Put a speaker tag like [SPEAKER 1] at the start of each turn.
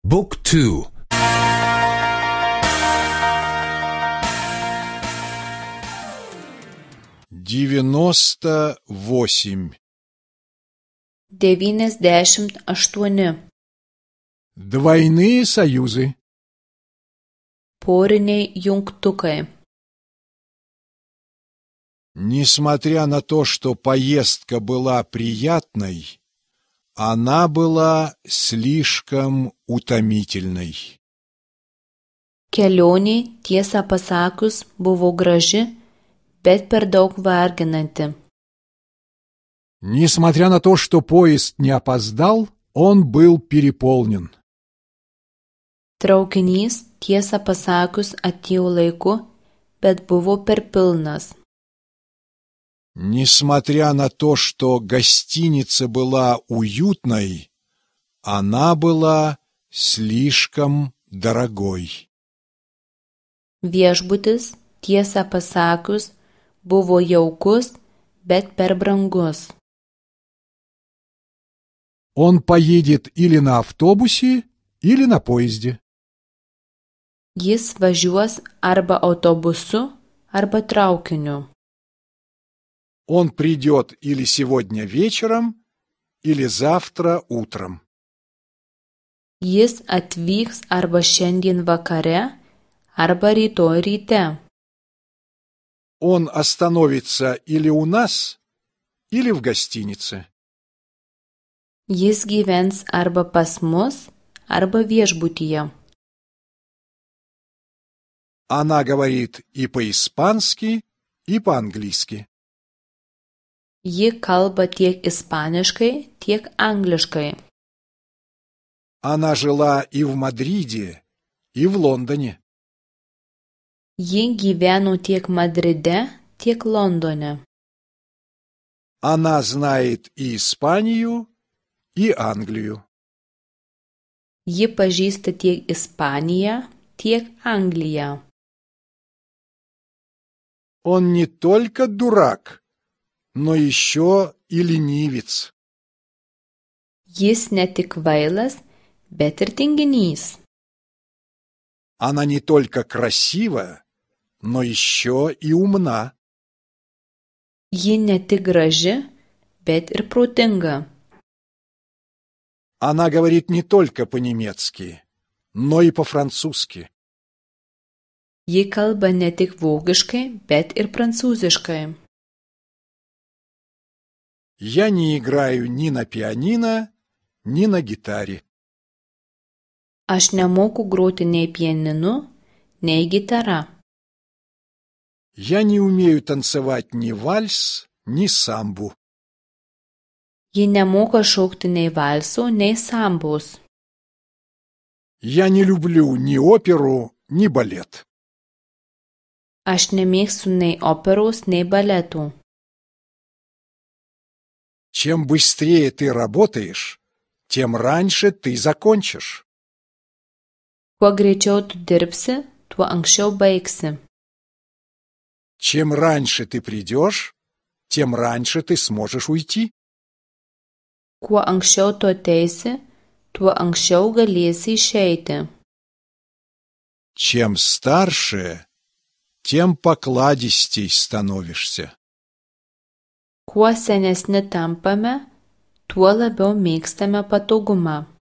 [SPEAKER 1] Book 2.
[SPEAKER 2] 98.
[SPEAKER 3] 98.
[SPEAKER 2] Двойные союзы.
[SPEAKER 3] Poriniai jungtukai.
[SPEAKER 2] Несмотря на то, что поездка была приятной, она была слишком утомительной.
[SPEAKER 3] Kelionė, tiesą pasakius, buvo graži, bet per daug varginanti.
[SPEAKER 2] Несмотря на то, что поезд не опоздал, он был переполнен.
[SPEAKER 3] Traukinys, tiesą pasakius, atėjo laiku, bet buvo per pilnas.
[SPEAKER 2] Несмотря на то, что гостиница была уютной, она была слишком дорогой.
[SPEAKER 3] Viešbutis, tiesą pasakius, buvo jaukus, bet per brangus.
[SPEAKER 2] Он поедет или на автобусе, или на поезде.
[SPEAKER 3] Jis važiuos arba autobusu, arba traukiniu.
[SPEAKER 2] Он придет или сегодня вечером, или завтра утром.
[SPEAKER 3] Jis atvyks arba šiandien vakare, arba rytoj ryte.
[SPEAKER 2] Он остановится или у нас, или в гостинице.
[SPEAKER 3] Jis gyvens arba pas mus, arba viešbutyje.
[SPEAKER 2] Она говорит и по-испански, и по-английски.
[SPEAKER 3] Ji kalba tiek ispaniškai, tiek angliškai.
[SPEAKER 2] Она жила и в Мадриде, и в Лондоне.
[SPEAKER 3] Ji gyveno tiek Madride, tiek Londone.
[SPEAKER 2] Она знает и Испанию, и Англию.
[SPEAKER 3] Ji pažįsta tiek Ispaniją, tiek Angliją.
[SPEAKER 2] Он не только дурак, но еще и ленивец.
[SPEAKER 3] Jis ne tik kvailas, bet ir tinginys.
[SPEAKER 2] Она не только красива, но еще и умна.
[SPEAKER 3] Ji ne tik graži, bet ir protinga.
[SPEAKER 2] Она говорит не только по-немецки, но и по-французски.
[SPEAKER 3] Ji kalba ne tik vokiškai, bet ir prancūziškai.
[SPEAKER 2] Я не играю ни на пианино, ни на гитаре.
[SPEAKER 3] Aš nemoku groti nei pianinu, nei gitara.
[SPEAKER 2] Я не умею танцевать ни вальс, ни самбу.
[SPEAKER 3] Ji nemoka šokti nei valso, nei sambos.
[SPEAKER 2] Я не люблю ни оперу, ни балет.
[SPEAKER 3] Aš nemėgstu nei operos, nei baletų.
[SPEAKER 2] Чем быстрее ты работаешь, тем раньше ты закончишь.
[SPEAKER 3] Kuo greičiau tu dirbsi, tuo anksčiau baigsi.
[SPEAKER 2] Чем раньше ты придешь, тем раньше ты сможешь уйти.
[SPEAKER 3] Kuo anksčiau tu ateisi, tuo anksčiau galėsi išeiti.
[SPEAKER 2] Чем старше, тем покладистей становишься.
[SPEAKER 3] Kuo senesni tampame, tuo labiau mėgstame patogumą.